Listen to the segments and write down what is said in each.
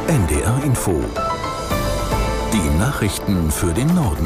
NDR Info. Die Nachrichten für den Norden.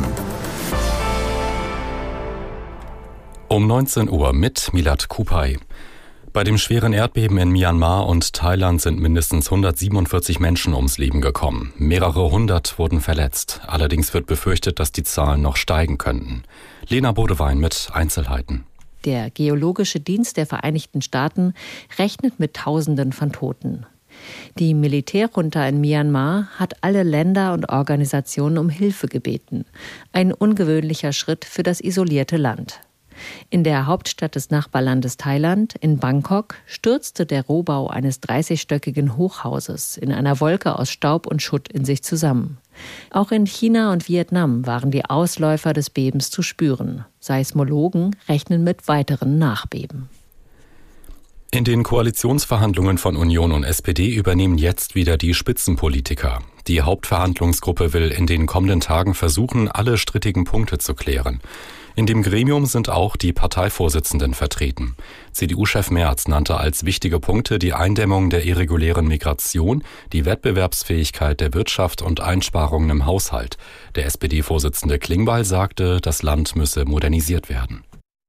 Um 19 Uhr mit Milad Kupay. Bei dem schweren Erdbeben in Myanmar und Thailand sind mindestens 147 Menschen ums Leben gekommen. Mehrere hundert wurden verletzt. Allerdings wird befürchtet, dass die Zahlen noch steigen könnten. Lena Bodewein mit Einzelheiten. Der Geologische Dienst der Vereinigten Staaten rechnet mit Tausenden von Toten. Die Militärjunta in Myanmar hat alle Länder und Organisationen um Hilfe gebeten. Ein ungewöhnlicher Schritt für das isolierte Land. In der Hauptstadt des Nachbarlandes Thailand, in Bangkok, stürzte der Rohbau eines 30-stöckigen Hochhauses in einer Wolke aus Staub und Schutt in sich zusammen. Auch in China und Vietnam waren die Ausläufer des Bebens zu spüren. Seismologen rechnen mit weiteren Nachbeben. In den Koalitionsverhandlungen von Union und SPD übernehmen jetzt wieder die Spitzenpolitiker. Die Hauptverhandlungsgruppe will in den kommenden Tagen versuchen, alle strittigen Punkte zu klären. In dem Gremium sind auch die Parteivorsitzenden vertreten. CDU-Chef Merz nannte als wichtige Punkte die Eindämmung der irregulären Migration, die Wettbewerbsfähigkeit der Wirtschaft und Einsparungen im Haushalt. Der SPD-Vorsitzende Klingbeil sagte, das Land müsse modernisiert werden.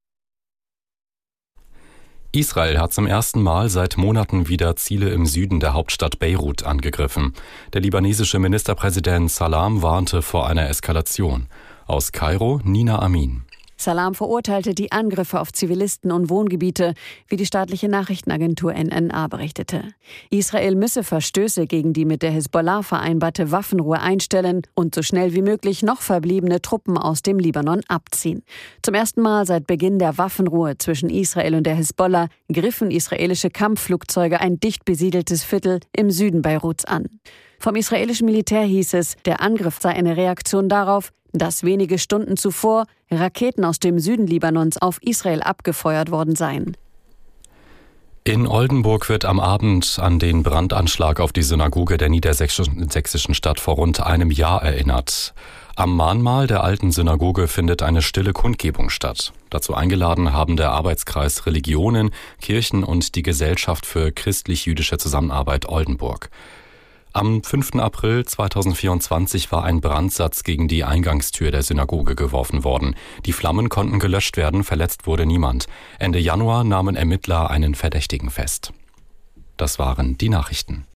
Israel hat zum ersten Mal seit Monaten wieder Ziele im Süden der Hauptstadt Beirut angegriffen. Der libanesische Ministerpräsident Salam warnte vor einer Eskalation. Aus Kairo Nina Amin. Salam verurteilte die Angriffe auf Zivilisten und Wohngebiete, wie die staatliche Nachrichtenagentur NNA berichtete. Israel müsse Verstöße gegen die mit der Hisbollah vereinbarte Waffenruhe einstellen und so schnell wie möglich noch verbliebene Truppen aus dem Libanon abziehen. Zum ersten Mal seit Beginn der Waffenruhe zwischen Israel und der Hisbollah griffen israelische Kampfflugzeuge ein dicht besiedeltes Viertel im Süden Beiruts an. Vom israelischen Militär hieß es, der Angriff sei eine Reaktion darauf, dass wenige Stunden zuvor Raketen aus dem Süden Libanons auf Israel abgefeuert worden seien. In Oldenburg wird am Abend an den Brandanschlag auf die Synagoge der niedersächsischen Stadt vor rund einem Jahr erinnert. Am Mahnmal der alten Synagoge findet eine stille Kundgebung statt. Dazu eingeladen haben der Arbeitskreis Religionen, Kirchen und die Gesellschaft für christlich-jüdische Zusammenarbeit Oldenburg. Am 5. April 2024 war ein Brandsatz gegen die Eingangstür der Synagoge geworfen worden. Die Flammen konnten gelöscht werden, verletzt wurde niemand. Ende Januar nahmen Ermittler einen Verdächtigen fest. Das waren die Nachrichten.